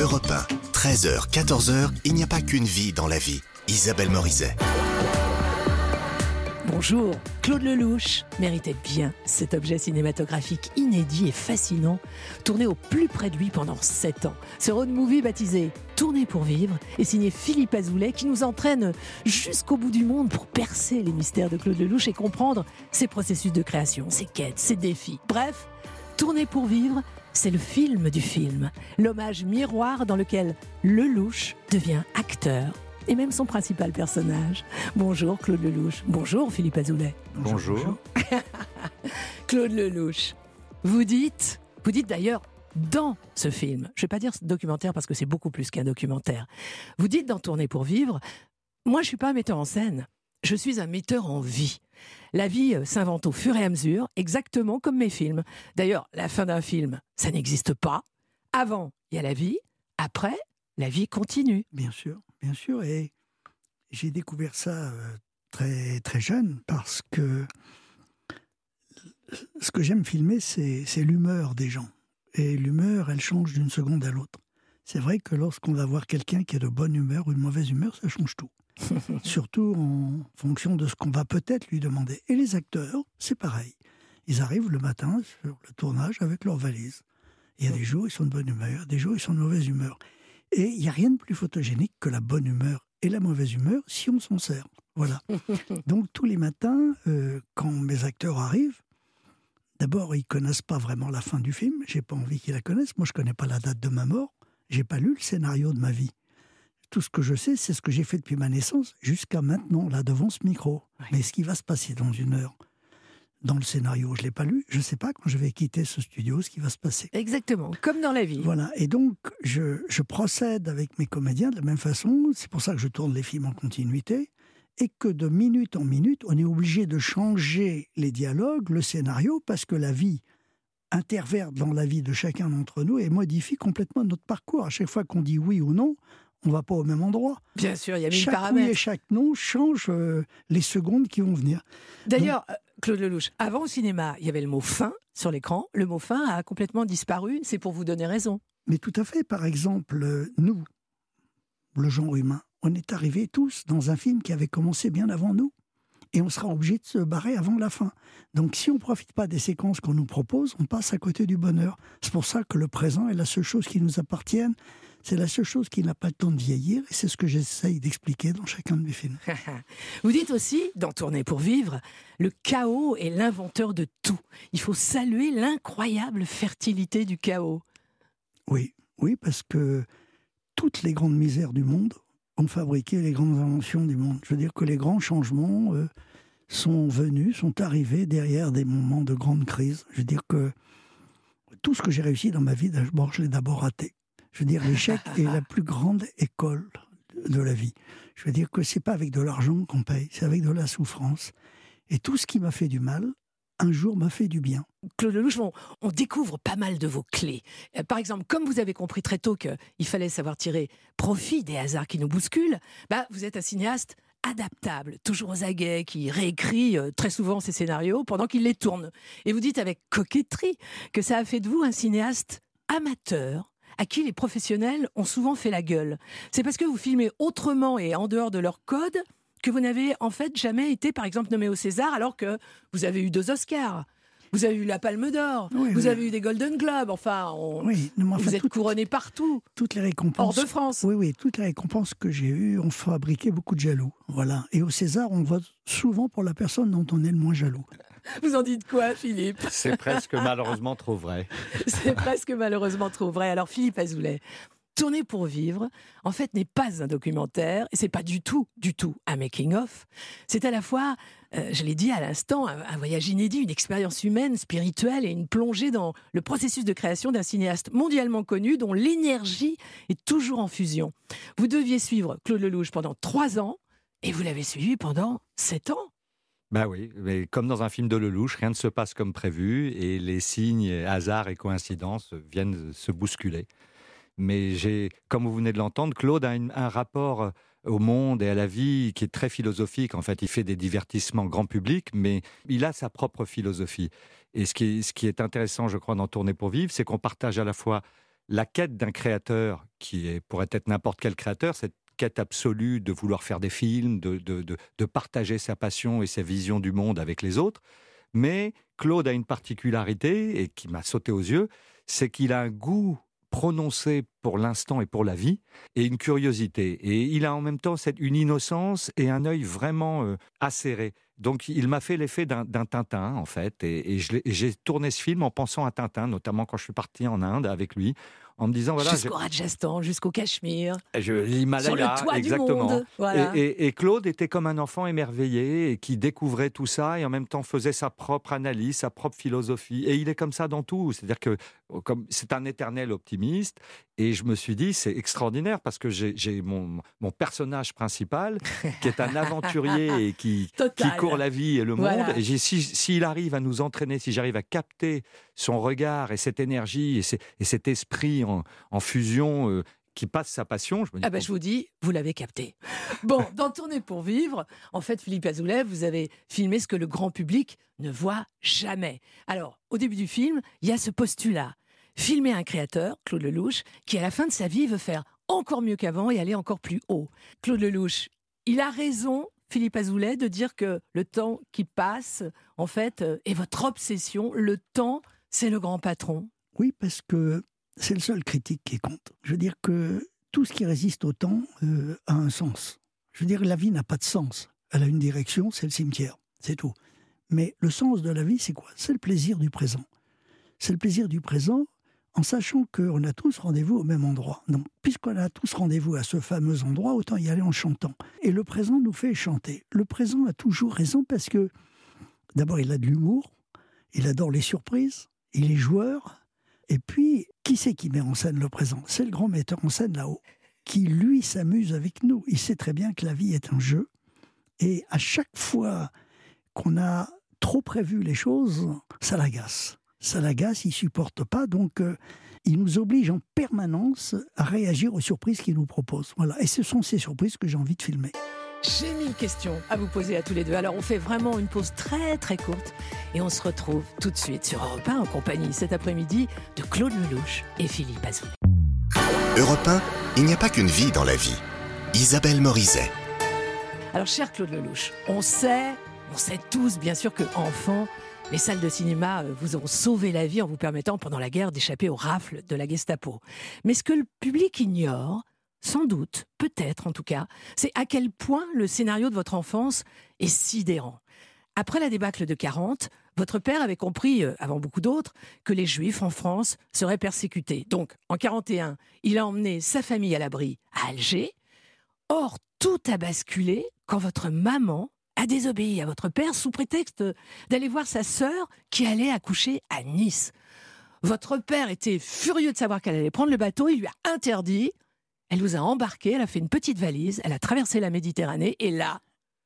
Europe 1, 13h, 14h, il n'y a pas qu'une vie dans la vie. Isabelle Morizet. Bonjour, Claude Lelouch méritait bien cet objet cinématographique inédit et fascinant, tourné au plus près de lui pendant 7 ans. Ce road movie baptisé Tourner pour vivre est signé Philippe Azoulay qui nous entraîne jusqu'au bout du monde pour percer les mystères de Claude Lelouch et comprendre ses processus de création, ses quêtes, ses défis. Bref, Tourner pour vivre, c'est le film du film, l'hommage miroir dans lequel Lelouch devient acteur et même son principal personnage. Bonjour Claude Lelouch. Bonjour Philippe Azoulay. Bonjour. Claude Lelouch, vous dites d'ailleurs dans ce film, je ne vais pas dire documentaire parce que c'est beaucoup plus qu'un documentaire, vous dites dans Tourner pour vivre, moi je ne suis pas un metteur en scène, je suis un metteur en vie. La vie s'invente au fur et à mesure, exactement comme mes films. D'ailleurs, la fin d'un film, ça n'existe pas. Avant, il y a la vie. Après, la vie continue. Bien sûr. Et j'ai découvert ça très, très jeune parce que ce que j'aime filmer, c'est l'humeur des gens. Et l'humeur, elle change d'une seconde à l'autre. C'est vrai que lorsqu'on va voir quelqu'un qui est de bonne humeur ou de mauvaise humeur, ça change tout. Surtout en fonction de ce qu'on va peut-être lui demander. Et les acteurs, c'est pareil. Ils arrivent le matin sur le tournage avec leur valise. Il y a des jours, ils sont de bonne humeur, des jours, ils sont de mauvaise humeur. Et il n'y a rien de plus photogénique que la bonne humeur et la mauvaise humeur si on s'en sert. Voilà. Donc tous les matins, quand mes acteurs arrivent, d'abord, ils ne connaissent pas vraiment la fin du film. Je n'ai pas envie qu'ils la connaissent. Moi, je ne connais pas la date de ma mort. Je n'ai pas lu le scénario de ma vie. Tout ce que je sais, c'est ce que j'ai fait depuis ma naissance jusqu'à maintenant, là, devant ce micro. Oui. Mais ce qui va se passer dans une heure, dans le scénario, je ne l'ai pas lu. Je ne sais pas quand je vais quitter ce studio, ce qui va se passer. Exactement, comme dans la vie. Voilà, et donc, je procède avec mes comédiens de la même façon. C'est pour ça que je tourne les films en continuité. Et que de minute en minute, on est obligé de changer les dialogues, le scénario, parce que la vie intervient dans la vie de chacun d'entre nous et modifie complètement notre parcours. À chaque fois qu'on dit oui ou non, on ne va pas au même endroit. Bien sûr, il y a 1000 paramètres. Chaque oui et chaque non change les secondes qui vont venir. D'ailleurs, Claude Lelouch, avant au cinéma, il y avait le mot fin sur l'écran. Le mot fin a complètement disparu. C'est pour vous donner raison. Mais tout à fait. Par exemple, nous, le genre humain, on est arrivés tous dans un film qui avait commencé bien avant nous. Et on sera obligé de se barrer avant la fin. Donc si on ne profite pas des séquences qu'on nous propose, on passe à côté du bonheur. C'est pour ça que le présent est la seule chose qui nous appartienne. C'est la seule chose qui n'a pas le temps de vieillir, et c'est ce que j'essaye d'expliquer dans chacun de mes films. Vous dites aussi, dans Tourner pour vivre, le chaos est l'inventeur de tout. Il faut saluer l'incroyable fertilité du chaos. Oui, parce que toutes les grandes misères du monde ont fabriqué les grandes inventions du monde. Je veux dire que les grands changements sont venus, sont arrivés derrière des moments de grande crise. Je veux dire que tout ce que j'ai réussi dans ma vie, je l'ai d'abord raté. Je veux dire, l'échec est la plus grande école de la vie. Je veux dire que c'est pas avec de l'argent qu'on paye, c'est avec de la souffrance. Et tout ce qui m'a fait du mal, un jour m'a fait du bien. Claude Lelouch, on découvre pas mal de vos clés. Par exemple, comme vous avez compris très tôt qu'il fallait savoir tirer profit des hasards qui nous bousculent, vous êtes un cinéaste adaptable, toujours aux aguets, qui réécrit très souvent ses scénarios pendant qu'il les tourne. Et vous dites avec coquetterie que ça a fait de vous un cinéaste amateur, à qui les professionnels ont souvent fait la gueule. C'est parce que vous filmez autrement et en dehors de leur code que vous n'avez en fait jamais été, par exemple, nommé au César, alors que vous avez eu 2 Oscars. Vous avez eu la Palme d'Or, vous avez eu des Golden Globes, vous êtes couronné partout. Toutes les récompenses. Hors de France. Oui, toutes les récompenses que j'ai eues ont fabriqué beaucoup de jaloux. Voilà. Et au César, on vote souvent pour la personne dont on est le moins jaloux. Vous en dites quoi, Philippe ? C'est presque malheureusement trop vrai. C'est presque malheureusement trop vrai. Alors, Philippe Azoulay, Tourner pour vivre, en fait, n'est pas un documentaire, et c'est pas du tout un making-of. C'est à la fois, je l'ai dit à l'instant, un voyage inédit, une expérience humaine, spirituelle, et une plongée dans le processus de création d'un cinéaste mondialement connu, dont l'énergie est toujours en fusion. Vous deviez suivre Claude Lelouch pendant 3 ans, et vous l'avez suivi pendant 7 ans. Oui, mais comme dans un film de Lelouch, rien ne se passe comme prévu, et les signes, hasards et coïncidences viennent se bousculer. Mais comme vous venez de l'entendre, Claude a un rapport au monde et à la vie qui est très philosophique. En fait, il fait des divertissements grand public, mais il a sa propre philosophie. Et ce qui est intéressant, je crois, dans Tourner pour vivre, c'est qu'on partage à la fois la quête d'un créateur pourrait être n'importe quel créateur, cette quête absolue de vouloir faire des films, de partager sa passion et sa vision du monde avec les autres. Mais Claude a une particularité, et qui m'a sauté aux yeux, c'est qu'il a un goût prononcé pour l'instant et pour la vie, et une curiosité. Et il a en même temps une innocence et un œil vraiment acéré. Donc il m'a fait l'effet d'un Tintin, en fait. Et j'ai tourné ce film en pensant à Tintin, notamment quand je suis parti en Inde avec lui, en me disant... Voilà, jusqu'au Rajasthan, jusqu'au Cachemire, l'Himalaya, sur le toit exactement. du monde. Voilà. Et Claude était comme un enfant émerveillé et qui découvrait tout ça et en même temps faisait sa propre analyse, sa propre philosophie. Et il est comme ça dans tout. C'est-à-dire que c'est un éternel optimiste. Et je me suis dit, c'est extraordinaire parce que j'ai mon personnage principal qui est un aventurier et qui court la vie et le monde. Et s'il arrive à nous entraîner, si j'arrive à capter son regard et cette énergie et cet esprit en fusion qui passe sa passion, je me dis... je vous dis, vous l'avez capté. Bon, dans Tourner pour vivre, en fait, Philippe Azoulay, vous avez filmé ce que le grand public ne voit jamais. Alors, au début du film, il y a ce postulat. Filmer un créateur, Claude Lelouch, qui à la fin de sa vie veut faire encore mieux qu'avant et aller encore plus haut. Claude Lelouch, il a raison, Philippe Azoulay, de dire que le temps qui passe, en fait, est votre obsession. Le temps, c'est le grand patron. Oui, parce que c'est le seul critique qui compte. Je veux dire que tout ce qui résiste au temps a un sens. Je veux dire, la vie n'a pas de sens. Elle a une direction, c'est le cimetière, c'est tout. Mais le sens de la vie, c'est quoi ? C'est le plaisir du présent. C'est le plaisir du présent en sachant qu'on a tous rendez-vous au même endroit. Donc, puisqu'on a tous rendez-vous à ce fameux endroit, autant y aller en chantant. Et le présent nous fait chanter. Le présent a toujours raison parce que, d'abord, il a de l'humour, il adore les surprises, il est joueur. Et puis, qui c'est qui met en scène le présent ? C'est le grand metteur en scène là-haut, qui, lui, s'amuse avec nous. Il sait très bien que la vie est un jeu. Et à chaque fois qu'on a trop prévu les choses, ça l'agace. Ça l'agace, il ne supporte pas. Donc, il nous oblige en permanence à réagir aux surprises qu'il nous propose. Voilà. Et ce sont ces surprises que j'ai envie de filmer. J'ai 1000 questions à vous poser à tous les deux. Alors on fait vraiment une pause très très courte et on se retrouve tout de suite sur Europe 1 en compagnie cet après-midi de Claude Lelouch et Philippe Azoulay. Europe 1, il n'y a pas qu'une vie dans la vie. Isabelle Morizet. Alors cher Claude Lelouch, on sait tous bien sûr que enfant, les salles de cinéma vous ont sauvé la vie en vous permettant pendant la guerre d'échapper aux rafles de la Gestapo. Mais ce que le public ignore, sans doute, peut-être en tout cas, c'est à quel point le scénario de votre enfance est sidérant. Après la débâcle de 40, votre père avait compris, avant beaucoup d'autres, que les Juifs en France seraient persécutés. Donc, en 41, il a emmené sa famille à l'abri à Alger. Or, tout a basculé quand votre maman a désobéi à votre père sous prétexte d'aller voir sa sœur qui allait accoucher à Nice. Votre père était furieux de savoir qu'elle allait prendre le bateau, il lui a interdit. Elle vous a embarqué, elle a fait une petite valise, elle a traversé la Méditerranée et là...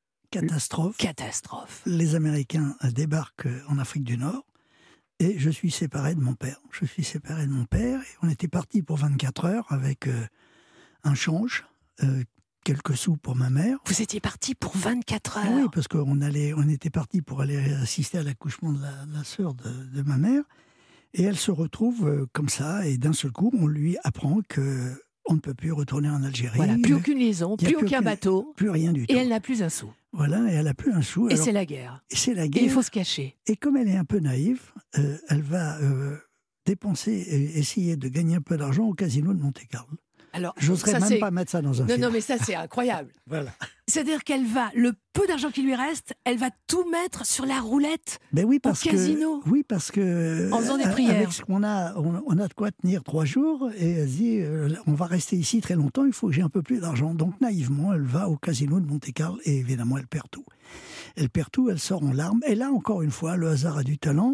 Catastrophe. Les Américains débarquent en Afrique du Nord et je suis séparé de mon père. Et on était partis pour 24 heures avec un change, quelques sous pour ma mère. Vous étiez partis pour 24 heures ? Oui, parce qu'on était partis pour aller assister à l'accouchement de la sœur de ma mère. Et elle se retrouve comme ça et d'un seul coup, on lui apprend que... on ne peut plus retourner en Algérie. Voilà, plus aucune liaison, plus aucun bateau. Plus rien du tout. Et elle n'a plus un sou. Voilà, et elle n'a plus un sou. Et c'est la guerre. Et c'est la guerre. Et il faut se cacher. Et comme elle est un peu naïve, elle va dépenser et essayer de gagner un peu d'argent au casino de Monte-Carlo. Alors, j'oserais même pas mettre ça dans un film. Non, mais ça, c'est incroyable. Voilà. C'est-à-dire qu'elle va, le peu d'argent qui lui reste, elle va tout mettre sur la roulette oui, au casino. Oui, parce que... En faisant des prières. Avec ce qu'on a, on a de quoi tenir 3 jours, et elle se dit, on va rester ici très longtemps, il faut que j'ai un peu plus d'argent. Donc, naïvement, elle va au casino de Monte-Carlo, et évidemment, elle perd tout. Elle sort en larmes, et là, encore une fois, le hasard a du talent.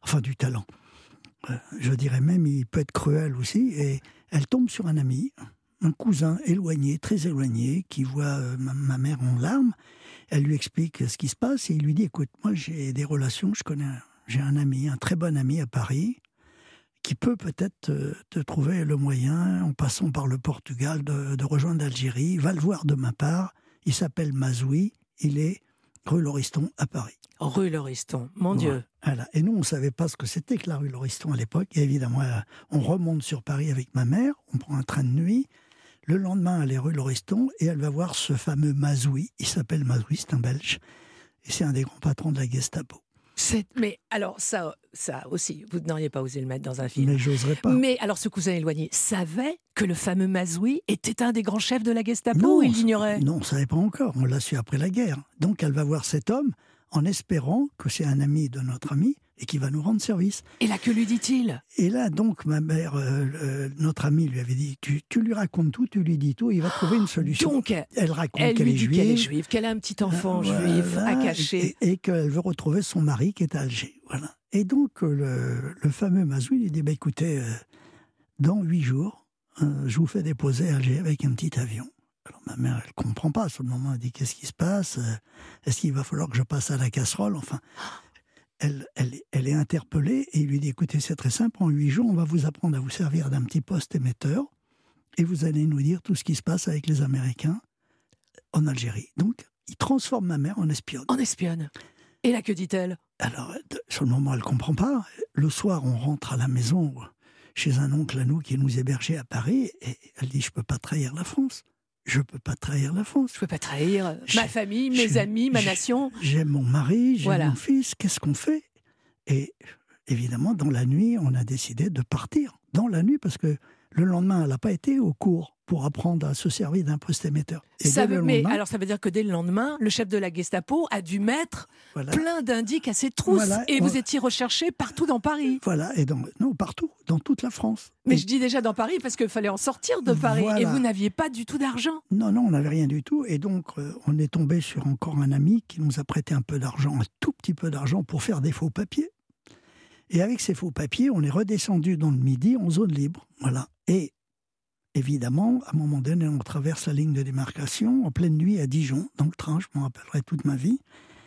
Je dirais même, il peut être cruel aussi, et elle tombe sur un ami, un cousin éloigné, très éloigné, qui voit ma mère en larmes. Elle lui explique ce qui se passe et il lui dit, écoute, moi j'ai des relations, j'ai un ami, un très bon ami à Paris, qui peut peut-être te trouver le moyen, en passant par le Portugal, de rejoindre l'Algérie. Va le voir de ma part, il s'appelle Mazoui, il est rue Lauriston à Paris. Rue Lauriston, mon Dieu. Voilà. Et nous, on ne savait pas ce que c'était que la rue Lauriston à l'époque. Et évidemment, on remonte sur Paris avec ma mère, on prend un train de nuit. Le lendemain, elle est rue Lauriston et elle va voir ce fameux Mazoui. Il s'appelle Mazoui, c'est un Belge. Et c'est un des grands patrons de la Gestapo. Mais alors, ça aussi, vous n'auriez pas osé le mettre dans un film. Mais j'oserais pas. Mais alors, ce cousin éloigné savait que le fameux Mazoui était un des grands chefs de la Gestapo ou il l'ignorait? Non, on ne savait pas encore. On l'a su après la guerre. Donc, elle va voir cet homme en espérant que c'est un ami de notre ami et qui va nous rendre service. Et là, que lui dit-il? Et là, donc, ma mère, notre ami lui avait dit, tu lui racontes tout, tu lui dis tout, il va trouver une solution. Donc, elle raconte elle qu'elle lui est dit juive. qu'elle est juive, qu'elle a un petit enfant juif à cacher. Et qu'elle veut retrouver son mari qui est à Alger. Voilà. Et donc, le fameux Mazoui lui dit, écoutez, dans 8 jours, je vous fais déposer à Alger avec un petit avion. Alors ma mère, elle ne comprend pas. Sur le moment, elle dit, qu'est-ce qui se passe? Est-ce qu'il va falloir que je passe à la casserole? Enfin, elle est interpellée et il lui dit, écoutez, c'est très simple, en 8 jours, on va vous apprendre à vous servir d'un petit poste émetteur et vous allez nous dire tout ce qui se passe avec les Américains en Algérie. Donc, il transforme ma mère en espionne. En espionne. Et là, que dit-elle? Alors, sur le moment, elle ne comprend pas. Le soir, on rentre à la maison chez un oncle à nous qui nous hébergeait à Paris et elle dit, je ne peux pas trahir la France. Je ne peux pas trahir la France. Je ne peux pas trahir ma famille, mes amis, ma nation. J'aime mon mari, j'aime mon fils. Qu'est-ce qu'on fait? Et évidemment, dans la nuit, on a décidé de partir. Dans la nuit, parce que le lendemain, elle n'a pas été au cours pour apprendre à se servir d'un poste émetteur. Mais alors, ça veut dire que dès le lendemain, le chef de la Gestapo a dû mettre plein d'indices à ses trousses. Et vous étiez recherché partout dans Paris. Voilà, et partout, dans toute la France. Mais je dis déjà dans Paris parce qu'il fallait en sortir de Paris. Et vous n'aviez pas du tout d'argent. Non, on n'avait rien du tout. Et donc, on est tombé sur encore un ami qui nous a prêté un peu d'argent, un tout petit peu d'argent pour faire des faux papiers. Et avec ces faux papiers, on est redescendu dans le Midi en zone libre. Voilà. Et évidemment, à un moment donné, on traverse la ligne de démarcation en pleine nuit à Dijon, dans le train, je m'en rappellerai toute ma vie.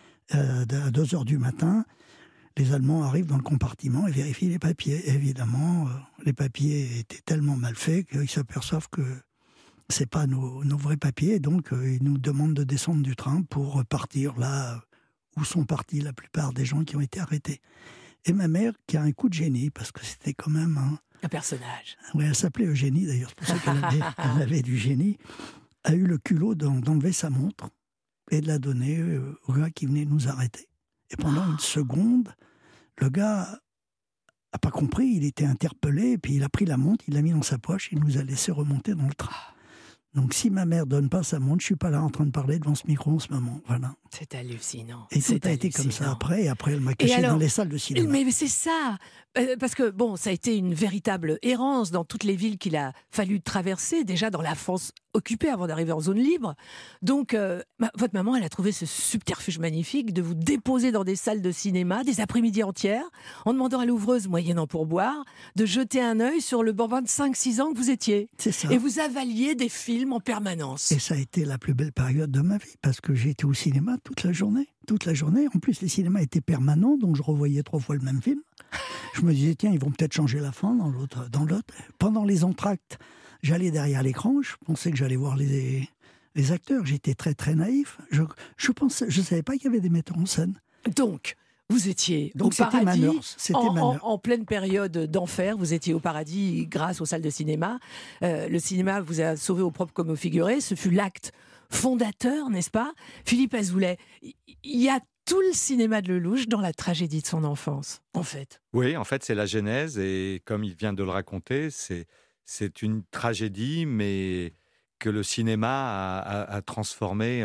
À 2h du matin, les Allemands arrivent dans le compartiment et vérifient les papiers. Et évidemment, les papiers étaient tellement mal faits qu'ils s'aperçoivent que ce n'est pas nos vrais papiers. Donc, ils nous demandent de descendre du train pour repartir là où sont partis la plupart des gens qui ont été arrêtés. Et ma mère, qui a un coup de génie, parce que c'était quand même un personnage. Oui, elle s'appelait Eugénie, d'ailleurs, c'est pour ça qu'elle avait du génie, a eu le culot d'enlever sa montre et de la donner au gars qui venait nous arrêter. Et pendant une seconde, le gars n'a pas compris, il était interpellé, et puis il a pris la montre, il l'a mis dans sa poche, il nous a laissé remonter dans le train. Donc si ma mère donne pas sa montre, je suis pas là en train de parler devant ce micro en ce moment. Voilà. C'est hallucinant. Et tout a été comme ça après. Et après, elle m'a caché dans les salles de cinéma. Mais c'est ça. Parce que bon, ça a été une véritable errance dans toutes les villes qu'il a fallu traverser, déjà dans la France occupée avant d'arriver en zone libre. Donc, votre maman, elle a trouvé ce subterfuge magnifique de vous déposer dans des salles de cinéma, des après-midi entières, en demandant à l'ouvreuse, moyennant pourboire, de jeter un œil sur le bambin de 5-6 ans que vous étiez. C'est ça. Et vous avaliez des films en permanence. Et ça a été la plus belle période de ma vie, parce que j'ai été au cinéma toute la journée. Toute la journée. En plus, les cinémas étaient permanents, donc je revoyais 3 fois le même film. Je me disais, tiens, ils vont peut-être changer la fin dans l'autre. Pendant les entr'actes, j'allais derrière l'écran, je pensais que j'allais voir les acteurs. J'étais très, très naïf. Je savais pas qu'il y avait des metteurs en scène. Donc, vous étiez au paradis, en pleine période d'enfer. Vous étiez au paradis grâce aux salles de cinéma. Le cinéma vous a sauvé au propre comme au figuré. Ce fut l'acte fondateur, n'est-ce pas? Philippe Azoulay, il y a tout le cinéma de Lelouch dans la tragédie de son enfance, en fait. Oui, en fait, c'est la genèse. Et comme il vient de le raconter, c'est une tragédie, mais que le cinéma a transformé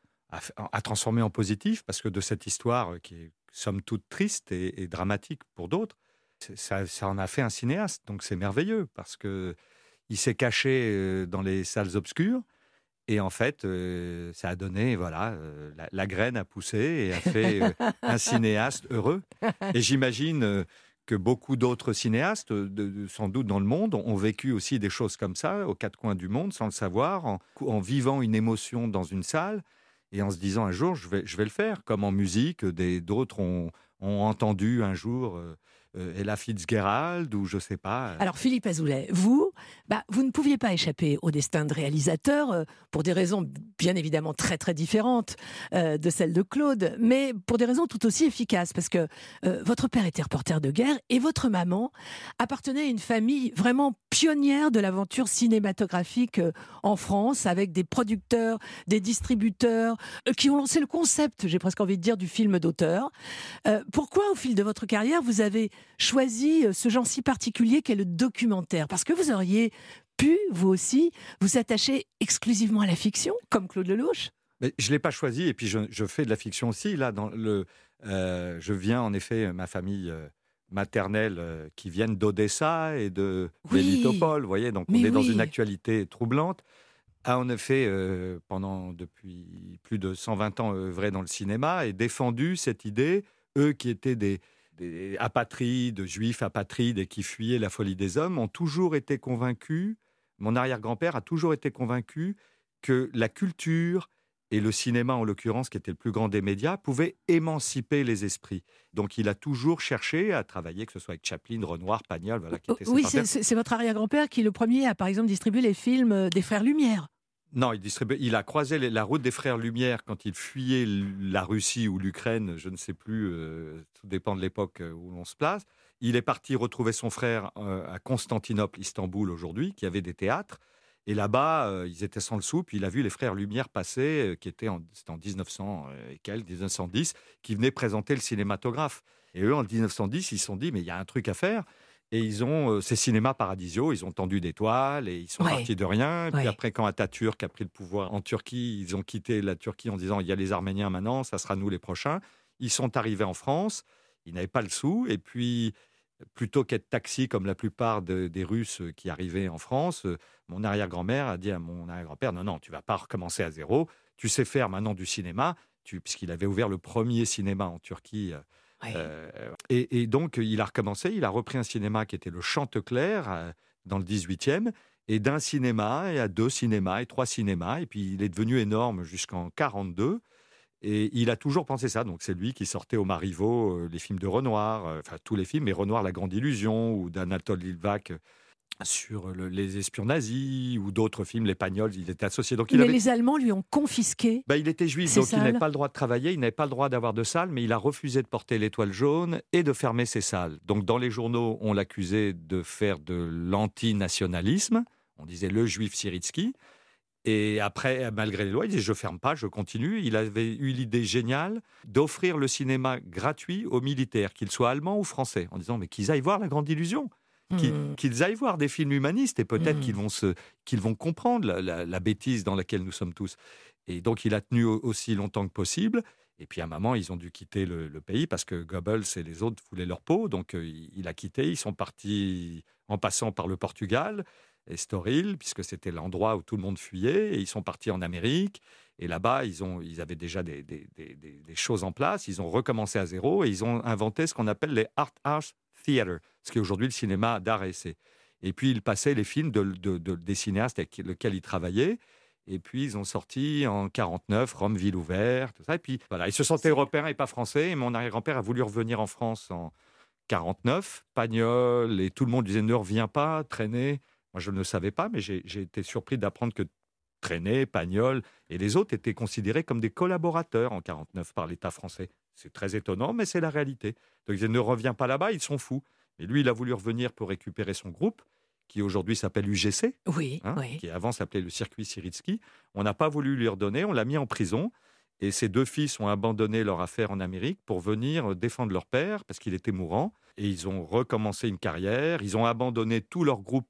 en positif, parce que de cette histoire qui est somme toute triste et dramatique pour d'autres, ça en a fait un cinéaste. Donc c'est merveilleux, parce qu'il s'est caché dans les salles obscures, et en fait, ça a donné, la graine a poussé et a fait un cinéaste heureux. Et j'imagine que beaucoup d'autres cinéastes, sans doute dans le monde, ont vécu aussi des choses comme ça, aux 4 coins du monde, sans le savoir, en vivant une émotion dans une salle, et en se disant un jour, je vais le faire. Comme en musique, d'autres ont entendu un jour Ella Fitzgerald, ou je ne sais pas. Alors Philippe Azoulay, vous, vous ne pouviez pas échapper au destin de réalisateur pour des raisons bien évidemment très très différentes de celles de Claude, mais pour des raisons tout aussi efficaces, parce que votre père était reporter de guerre et votre maman appartenait à une famille vraiment pionnière de l'aventure cinématographique en France, avec des producteurs, des distributeurs qui ont lancé le concept, j'ai presque envie de dire, du film d'auteur. Pourquoi, au fil de votre carrière, vous avez choisi ce genre si particulier qu'est le documentaire? Parce que vous auriez pu, vous aussi, vous attacher exclusivement à la fiction, comme Claude Lelouch? Mais je ne l'ai pas choisi, et puis je fais de la fiction aussi. Là, je viens, en effet, ma famille maternelle qui viennent d'Odessa et de Melitopol, vous voyez, donc on est dans une actualité troublante. A en effet, depuis plus de 120 ans, œuvré dans le cinéma et défendu cette idée, eux qui étaient des apatrides, juifs apatrides et qui fuyaient la folie des hommes, ont toujours été convaincus, mon arrière-grand-père a toujours été convaincu que la culture et le cinéma, en l'occurrence, qui était le plus grand des médias, pouvaient émanciper les esprits. Donc il a toujours cherché à travailler, que ce soit avec Chaplin, Renoir, Pagnol, voilà, qui étaient ses partenaires. C'est votre arrière-grand-père qui, le premier, a par exemple distribué les films des Frères Lumière. Non, il a croisé la route des Frères Lumière quand il fuyait la Russie ou l'Ukraine, je ne sais plus, tout dépend de l'époque où l'on se place. Il est parti retrouver son frère à Constantinople, Istanbul aujourd'hui, qui avait des théâtres. Et là-bas, ils étaient sans le sou, puis il a vu les Frères Lumière passer, c'était en 1900 et quelques, 1910, qui venaient présenter le cinématographe. Et eux, en 1910, ils se sont dit, mais il y a un truc à faire. Et ils ont ces cinémas paradisiaux, ils ont tendu des toiles et ils sont partis de rien. Et puis après, quand Atatürk a pris le pouvoir en Turquie, ils ont quitté la Turquie en disant, il y a les Arméniens maintenant, ça sera nous les prochains. Ils sont arrivés en France, ils n'avaient pas le sou, et puis plutôt qu'être taxi comme la plupart des Russes qui arrivaient en France, mon arrière-grand-mère a dit à mon arrière-grand-père, non, tu ne vas pas recommencer à zéro, tu sais faire maintenant du cinéma, puisqu'il avait ouvert le premier cinéma en Turquie. Et donc, il a recommencé, il a repris un cinéma qui était le Chanteclair, dans le 18e, et d'un cinéma, et à 2 cinémas, et 3 cinémas, et puis il est devenu énorme jusqu'en 1942. Et il a toujours pensé ça. Donc, c'est lui qui sortait au Marivaux les films de Renoir, enfin tous les films, mais Renoir, La Grande Illusion, ou d'Anatole Litvak sur les espions nazis, ou d'autres films, Les Pagnols, il était associé. Donc, les Allemands lui ont confisqué. Il était juif, donc il n'avait pas le droit de travailler, il n'avait pas le droit d'avoir de salle, mais il a refusé de porter l'étoile jaune et de fermer ses salles. Donc, dans les journaux, on l'accusait de faire de l'antinationalisme. On disait le juif Siritsky. Et après, malgré les lois, il disait « je ne ferme pas, je continue ». Il avait eu l'idée géniale d'offrir le cinéma gratuit aux militaires, qu'ils soient allemands ou français, en disant « mais qu'ils aillent voir La Grande Illusion ». Qu'ils aillent voir des films humanistes et peut-être qu'ils vont comprendre la bêtise dans laquelle nous sommes tous. Et donc, il a tenu aussi longtemps que possible. Et puis, à un moment, ils ont dû quitter le pays parce que Goebbels et les autres voulaient leur peau. Donc, il a quitté. Ils sont partis en passant par le Portugal, Estoril, puisque c'était l'endroit où tout le monde fuyait. Et ils sont partis en Amérique. Et là-bas, ils avaient déjà des choses en place. Ils ont recommencé à zéro et ils ont inventé ce qu'on appelle les art house theater, ce qui est aujourd'hui le cinéma d'art et essai. Et puis, ils passaient les films des cinéastes avec lesquels ils travaillaient. Et puis, ils ont sorti en 1949 Rome, ville ouverte, tout ça. Et puis, voilà, ils se sentaient européens et pas français. Et mon arrière-grand-père a voulu revenir en France en 1949. Pagnol et tout le monde disait « ne reviens pas, traîner ». Moi, je ne le savais pas, mais j'ai été surpris d'apprendre que Traîné, Pagnol et les autres étaient considérés comme des collaborateurs en 1949 par l'État français. C'est très étonnant, mais c'est la réalité. Donc, ils disaient « ne reviens pas là-bas, ils sont fous ». Et lui, il a voulu revenir pour récupérer son groupe, qui aujourd'hui s'appelle UGC, qui avant s'appelait le Circuit Siritsky. On n'a pas voulu lui redonner, on l'a mis en prison. Et ses 2 fils ont abandonné leur affaire en Amérique pour venir défendre leur père, parce qu'il était mourant. Et ils ont recommencé une carrière. Ils ont abandonné tout leur groupe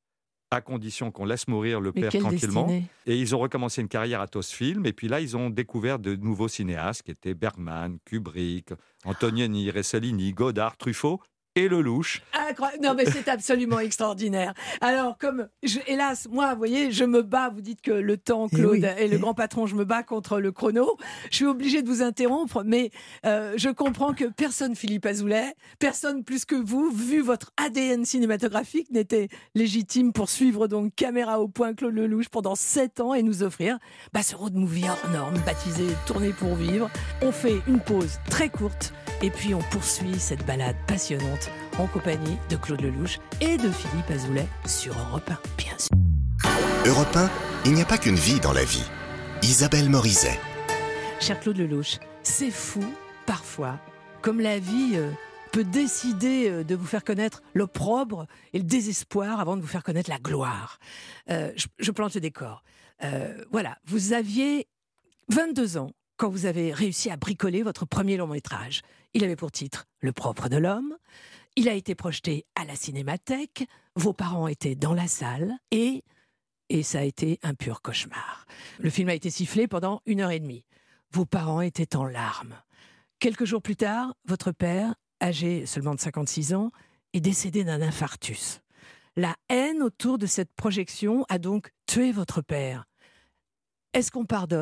à condition qu'on laisse mourir le père tranquillement. Destinée. Et ils ont recommencé une carrière à Tosfilm. Et puis là, ils ont découvert de nouveaux cinéastes qui étaient Bergman, Kubrick, Antonioni, Rossellini, Godard, Truffaut et Lelouch. Incroyable. Non, mais c'est absolument extraordinaire. Alors, hélas, moi, vous voyez, je me bats. Vous dites que le temps, Claude, est le grand patron. Je me bats contre le chrono. Je suis obligée de vous interrompre, mais je comprends que personne, Philippe Azoulay, personne plus que vous, vu votre ADN cinématographique, n'était légitime pour suivre donc Caméra au point Claude Lelouch pendant 7 ans et nous offrir ce road movie hors norme, baptisé Tourner pour vivre. On fait une pause très courte et puis on poursuit cette balade passionnante découverte en compagnie de Claude Lelouch et de Philippe Azoulay sur Europe 1, bien sûr. Europe 1, il n'y a pas qu'une vie dans la vie. Isabelle Morizet. Cher Claude Lelouch, c'est fou, parfois, comme la vie peut décider de vous faire connaître l'opprobre et le désespoir avant de vous faire connaître la gloire. Je plante le décor. Voilà, vous aviez 22 ans quand vous avez réussi à bricoler votre premier long-métrage. Il avait pour titre « Le propre de l'homme ». Il a été projeté à la Cinémathèque. Vos parents étaient dans la salle et ça a été un pur cauchemar. Le film a été sifflé pendant 1h30. Vos parents étaient en larmes. Quelques jours plus tard, votre père, âgé seulement de 56 ans, est décédé d'un infarctus. La haine autour de cette projection a donc tué votre père. Est-ce qu'on pardonne ?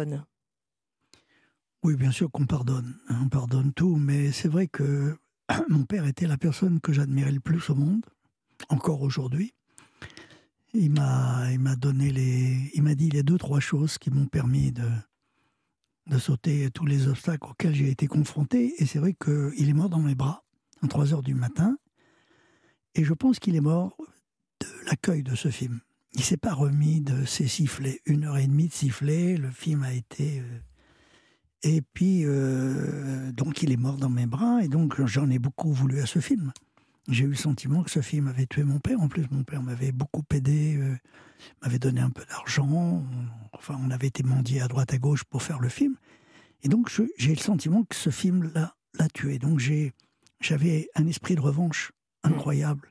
Oui, bien sûr qu'on pardonne. On pardonne tout, mais c'est vrai que mon père était la personne que j'admirais le plus au monde, encore aujourd'hui. Il m'a dit les 2-3 choses qui m'ont permis de sauter tous les obstacles auxquels j'ai été confronté. Et c'est vrai qu'il est mort dans mes bras, à 3h du matin. Et je pense qu'il est mort de l'accueil de ce film. Il ne s'est pas remis de ses sifflets. 1h30 de sifflets, le film a été... Et puis, donc il est mort dans mes bras. Et donc j'en ai beaucoup voulu à ce film. J'ai eu le sentiment que ce film avait tué mon père. En plus, mon père m'avait beaucoup aidé, m'avait donné un peu d'argent. On avait été mendier à droite à gauche pour faire le film. Et donc, j'ai le sentiment que ce film l'a tué. Donc, j'avais un esprit de revanche incroyable.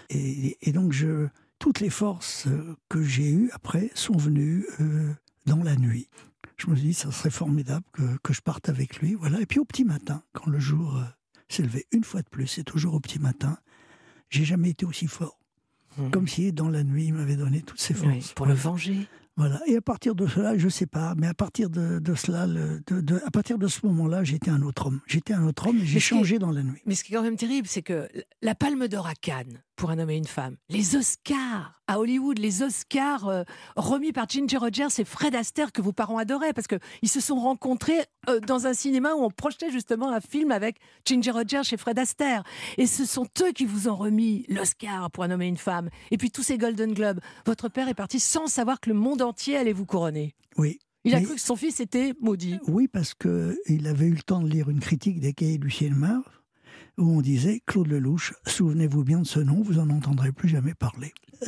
Et donc, toutes les forces que j'ai eues après sont venues dans la nuit. Je me suis dit, ça serait formidable que je parte avec lui. Voilà. Et puis, au petit matin, quand le jour s'est levé une fois de plus, c'est toujours au petit matin, j'ai jamais été aussi fort. Comme si dans la nuit, il m'avait donné toutes ses forces. Oui, pour le venger. Voilà. Et à partir de cela, je sais pas, mais à partir de cela, à partir de ce moment-là, j'étais un autre homme. J'étais un autre homme et j'ai changé dans la nuit. Mais ce qui est quand même terrible, c'est que la Palme d'Or à Cannes, pour Un homme et une femme, les Oscars à Hollywood, les Oscars remis par Ginger Rogers et Fred Astaire, que vos parents adoraient, parce qu'ils se sont rencontrés dans un cinéma où on projetait justement un film avec Ginger Rogers et Fred Astaire. Et ce sont eux qui vous ont remis l'Oscar pour Un homme et une femme. Et puis tous ces Golden Globes. Votre père est parti sans savoir que le monde entier allait vous couronner. Oui. Il a cru que son fils était maudit. Oui, parce qu'il avait eu le temps de lire une critique des Cahiers du cinéma où on disait « Claude Lelouch, souvenez-vous bien de ce nom, vous n'en entendrez plus jamais parler ».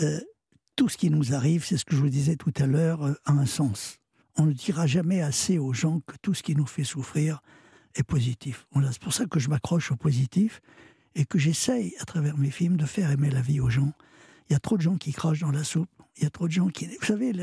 Tout ce qui nous arrive, c'est ce que je vous disais tout à l'heure, a un sens. On ne dira jamais assez aux gens que tout ce qui nous fait souffrir est positif. Voilà, c'est pour ça que je m'accroche au positif et que j'essaye, à travers mes films, de faire aimer la vie aux gens. Il y a trop de gens qui crachent dans la soupe, il y a trop de gens qui... Vous savez,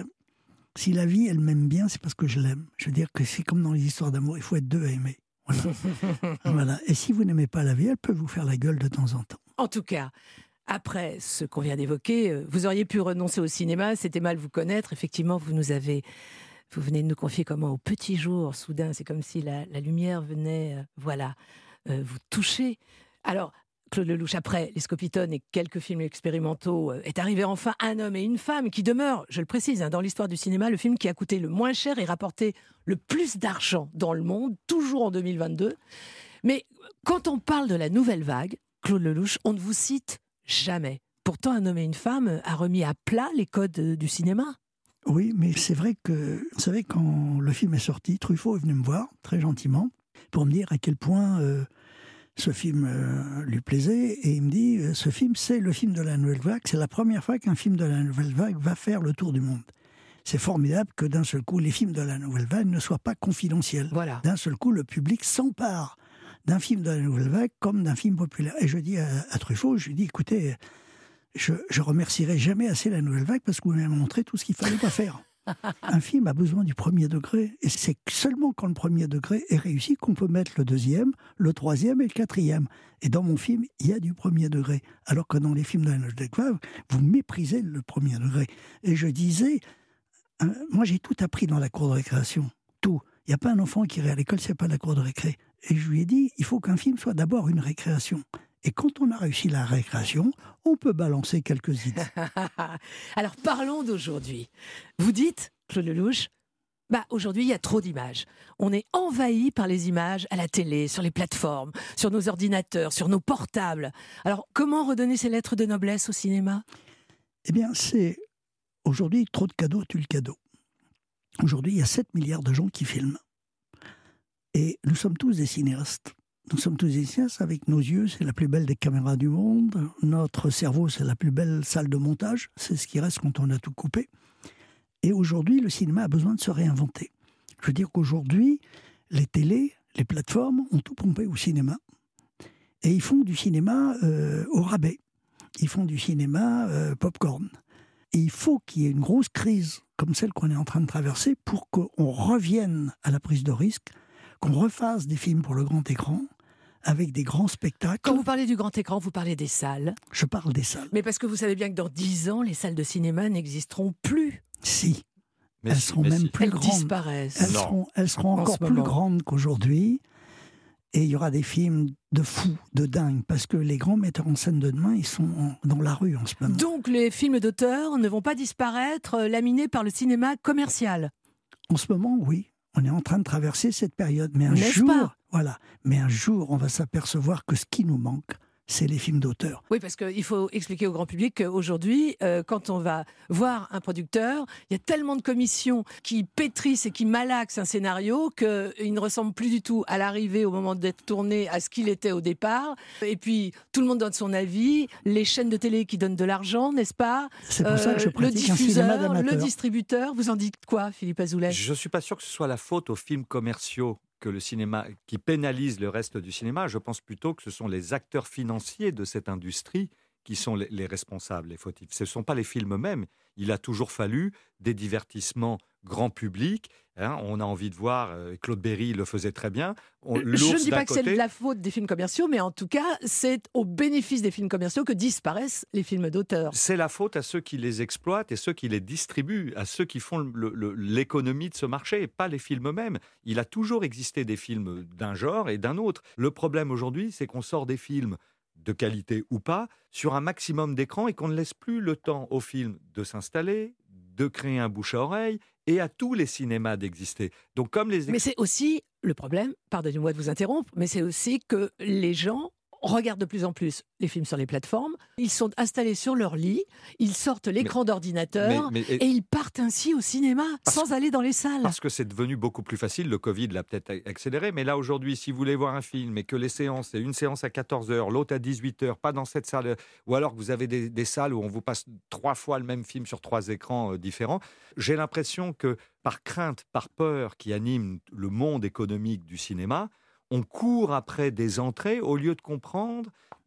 si la vie, elle m'aime bien, c'est parce que je l'aime. Je veux dire que c'est comme dans les histoires d'amour, il faut être deux à aimer. Voilà. Voilà. Et si vous n'aimez pas la vie, elle peut vous faire la gueule de temps en temps. En tout cas, après ce qu'on vient d'évoquer, vous auriez pu renoncer au cinéma, c'était mal vous connaître. Effectivement, vous venez de nous confier comment au petit jour, soudain, c'est comme si la lumière venait, vous toucher. Alors, Claude Lelouch, après Les Scopitones et quelques films expérimentaux, est arrivé enfin Un homme et une femme, qui demeure, je le précise, dans l'histoire du cinéma, le film qui a coûté le moins cher et rapporté le plus d'argent dans le monde, toujours en 2022. Mais quand on parle de la nouvelle vague, Claude Lelouch, on ne vous cite jamais. Pourtant, Un homme et une femme a remis à plat les codes du cinéma. Oui, mais c'est vrai que, vous savez, quand le film est sorti, Truffaut est venu me voir, très gentiment, pour me dire à quel point ce film lui plaisait. Et il me dit, ce film, c'est le film de la nouvelle vague. C'est la première fois qu'un film de la nouvelle vague va faire le tour du monde. C'est formidable que d'un seul coup, les films de la nouvelle vague ne soient pas confidentiels. Voilà. D'un seul coup, le public s'empare d'un film de la nouvelle vague comme d'un film populaire. Et je dis à Truffaut, je lui dis, écoutez, je remercierai jamais assez la nouvelle vague parce que vous m'avez montré tout ce qu'il fallait pas faire. Un film a besoin du premier degré. Et c'est seulement quand le premier degré est réussi qu'on peut mettre le deuxième, le troisième et le quatrième. Et dans mon film, il y a du premier degré. Alors que dans les films de la nouvelle vague, vous méprisez le premier degré. Et je disais, moi j'ai tout appris dans la cour de récréation. Tout. Il n'y a pas un enfant qui irait à l'école, c'est pas la cour de récré. Et je lui ai dit, il faut qu'un film soit d'abord une récréation. Et quand on a réussi la récréation, on peut balancer quelques idées. Alors parlons d'aujourd'hui. Vous dites, Claude Lelouch, Aujourd'hui, il y a trop d'images. On est envahi par les images à la télé, sur les plateformes, sur nos ordinateurs, sur nos portables. Alors, comment redonner ces lettres de noblesse au cinéma ? Eh bien, c'est aujourd'hui trop de cadeaux tue le cadeau. Aujourd'hui, il y a 7 milliards de gens qui filment. Et nous sommes tous des cinéastes. Nous sommes tous des cinéastes avec nos yeux, c'est la plus belle des caméras du monde. Notre cerveau, c'est la plus belle salle de montage. C'est ce qui reste quand on a tout coupé. Et aujourd'hui, le cinéma a besoin de se réinventer. Je veux dire qu'aujourd'hui, les télés, les plateformes ont tout pompé au cinéma. Et ils font du cinéma au rabais. Ils font du cinéma popcorn. Et il faut qu'il y ait une grosse crise comme celle qu'on est en train de traverser pour qu'on revienne à la prise de risque, qu'on refasse des films pour le grand écran, avec des grands spectacles. Quand vous parlez du grand écran, vous parlez des salles. Je parle des salles. Mais parce que vous savez bien que dans 10 ans, les salles de cinéma n'existeront plus. Si. Elles seront même plus grandes. Elles disparaissent. Elles seront encore plus grandes qu'aujourd'hui. Et il y aura des films de fous, de dingues, parce que les grands metteurs en scène de demain, ils sont dans la rue en ce moment. Donc les films d'auteur ne vont pas disparaître, laminés par le cinéma commercial. En ce moment, oui. On est en train de traverser cette période. Mais un jour, on va s'apercevoir que ce qui nous manque, c'est les films d'auteur. Oui, parce qu'il faut expliquer au grand public qu'aujourd'hui, quand on va voir un producteur, il y a tellement de commissions qui pétrissent et qui malaxent un scénario qu'il ne ressemble plus du tout à l'arrivée, au moment d'être tourné, à ce qu'il était au départ. Et puis, tout le monde donne son avis, les chaînes de télé qui donnent de l'argent, n'est-ce pas ? C'est pour ça que je pratique un cinéma d'amateur. Le distributeur, vous en dites quoi, Philippe Azoulay ? Je ne suis pas sûr que ce soit la faute aux films commerciaux que le cinéma, qui pénalise le reste du cinéma. Je pense plutôt que ce sont les acteurs financiers de cette industrie qui sont les responsables, les fautifs. Ce ne sont pas les films eux-mêmes. Il a toujours fallu des divertissements grand public. On a envie de voir, Claude Berry le faisait très bien. Je ne dis pas que c'est de la faute des films commerciaux, mais en tout cas, c'est au bénéfice des films commerciaux que disparaissent les films d'auteur. C'est la faute à ceux qui les exploitent et ceux qui les distribuent, à ceux qui font l'économie de ce marché, et pas les films eux-mêmes. Il a toujours existé des films d'un genre et d'un autre. Le problème aujourd'hui, c'est qu'on sort des films de qualité ou pas, sur un maximum d'écran et qu'on ne laisse plus le temps aux films de s'installer, de créer un bouche à oreille et à tous les cinémas d'exister. Donc, comme Mais c'est aussi le problème, pardonnez-moi de vous interrompre, mais c'est aussi que les gens regardent de plus en plus les films sur les plateformes, ils sont installés sur leur lit, ils sortent l'écran d'ordinateur et ils partent ainsi au cinéma sans aller dans les salles. Parce que c'est devenu beaucoup plus facile, le Covid l'a peut-être accéléré, mais là aujourd'hui, si vous voulez voir un film et que les séances, c'est une séance à 14h, l'autre à 18h, pas dans cette salle, ou alors que vous avez des salles où on vous passe 3 fois le même film sur 3 écrans différents, j'ai l'impression que par crainte, par peur qui anime le monde économique du cinéma, on court après des entrées au lieu de comprendre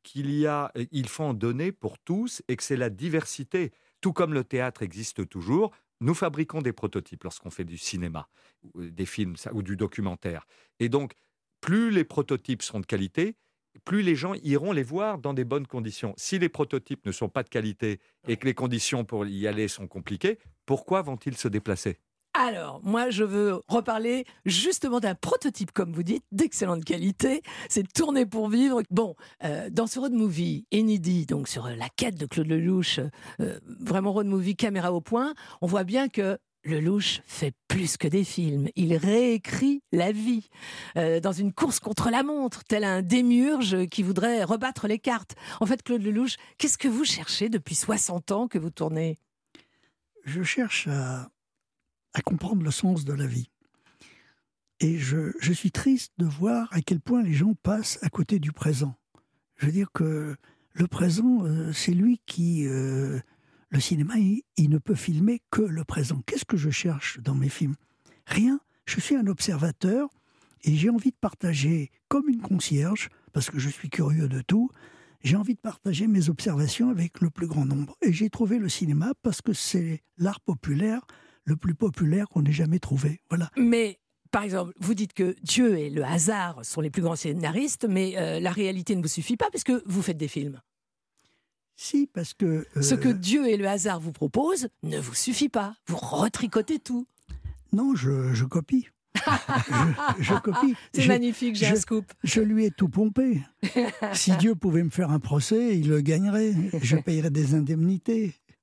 il faut en donner pour tous et que c'est la diversité. Tout comme le théâtre existe toujours, nous fabriquons des prototypes lorsqu'on fait du cinéma, des films ou du documentaire. Et donc, plus les prototypes seront de qualité, plus les gens iront les voir dans des bonnes conditions. Si les prototypes ne sont pas de qualité et que les conditions pour y aller sont compliquées, pourquoi vont-ils se déplacer ? Alors, moi, je veux reparler justement d'un prototype, comme vous dites, d'excellente qualité. C'est Tourner pour vivre. Bon, dans ce road movie inédit, donc sur la quête de Claude Lelouch, vraiment road movie caméra au point, on voit bien que Lelouch fait plus que des films. Il réécrit la vie dans une course contre la montre, tel un démiurge qui voudrait rebattre les cartes. En fait, Claude Lelouch, qu'est-ce que vous cherchez depuis 60 ans que vous tournez ? Je cherche à comprendre le sens de la vie. Et je suis triste de voir à quel point les gens passent à côté du présent. Je veux dire que le présent, c'est lui qui... le cinéma, il ne peut filmer que le présent. Qu'est-ce que je cherche dans mes films ? Rien. Je suis un observateur et j'ai envie de partager, comme une concierge, parce que je suis curieux de tout, j'ai envie de partager mes observations avec le plus grand nombre. Et j'ai trouvé le cinéma parce que c'est l'art populaire le plus populaire qu'on ait jamais trouvé. Voilà. Mais, par exemple, vous dites que Dieu et le hasard sont les plus grands scénaristes, mais la réalité ne vous suffit pas, parce que vous faites des films. Si, parce que... Ce que Dieu et le hasard vous proposent ne vous suffit pas. Vous retricotez tout. Non, je copie. je copie. C'est magnifique, j'ai un scoop. Je lui ai tout pompé. Si Dieu pouvait me faire un procès, il le gagnerait. Je payerais des indemnités.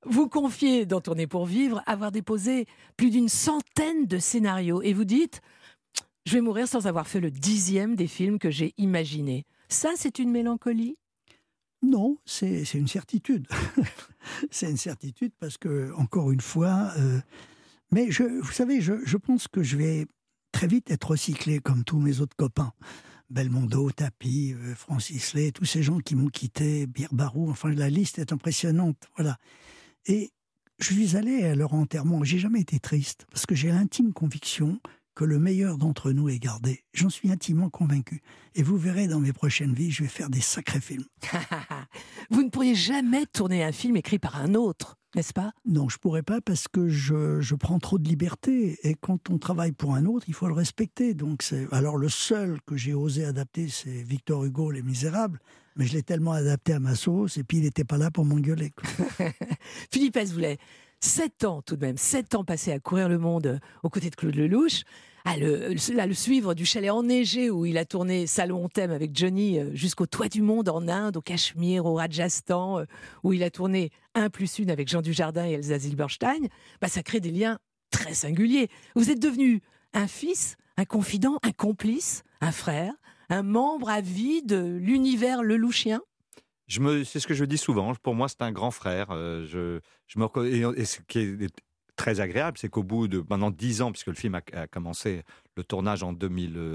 Vous confiez dans Tourner pour vivre avoir déposé plus d'une centaine de scénarios et vous dites « Je vais mourir sans avoir fait le 10e des films que j'ai imaginés ». Ça, c'est une mélancolie ? Non, c'est une certitude. C'est une certitude parce que, encore une fois... mais vous savez, je pense que je vais très vite être recyclé comme tous mes autres copains. Belmondo, Tapi, Francis Lay, tous ces gens qui m'ont quitté, Birbarou, enfin la liste est impressionnante, voilà. Et je suis allé à leur enterrement, j'ai jamais été triste, parce que j'ai l'intime conviction que le meilleur d'entre nous est gardé. J'en suis intimement convaincu. Et vous verrez dans mes prochaines vies, je vais faire des sacrés films. Vous ne pourriez jamais tourner un film écrit par un autre, n'est-ce pas ? Non, je pourrais pas parce que je prends trop de liberté. Et quand on travaille pour un autre, il faut le respecter. Donc alors le seul que j'ai osé adapter, c'est Victor Hugo, Les Misérables. Mais je l'ai tellement adapté à ma sauce et puis il n'était pas là pour m'engueuler. Philippe Azoulay, 7 ans tout de même, 7 ans passés à courir le monde aux côtés de Claude Lelouch, à le suivre du chalet enneigé où il a tourné Salon on t'aime avec Johnny jusqu'au toit du monde en Inde, au Cachemire, au Rajasthan, où il a tourné 1+1 avec Jean Dujardin et Elsa Zilberstein, ça crée des liens très singuliers. Vous êtes devenu un fils, un confident, un complice, un frère, un membre à vie de l'univers lelouchien. C'est ce que je dis souvent. Pour moi, c'est un grand frère. Je me reconnais, et ce qui est très agréable, c'est qu'au bout de maintenant 10 ans, puisque le film a commencé le tournage en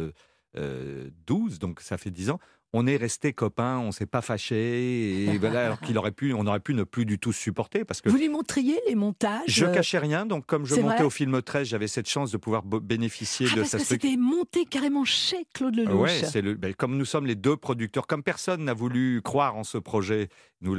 2012, donc ça fait 10 ans, on est restés copains, on ne s'est pas fâchés, et voilà, alors on aurait pu ne plus du tout se supporter. Parce que vous lui montriez les montages ? Je cachais rien, donc comme je montais au film 13, j'avais cette chance de pouvoir bénéficier de parce sa que c'était monté carrément chez Claude Lelouch. Ouais, comme nous sommes les deux producteurs, comme personne n'a voulu croire en ce projet,